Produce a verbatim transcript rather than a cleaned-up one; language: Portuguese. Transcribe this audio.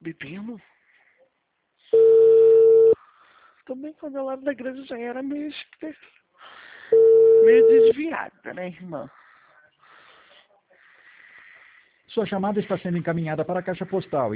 Bebendo? Também quando ela era da igreja já era meio, meio desviada, né, irmã? Sua chamada está sendo encaminhada para a caixa postal.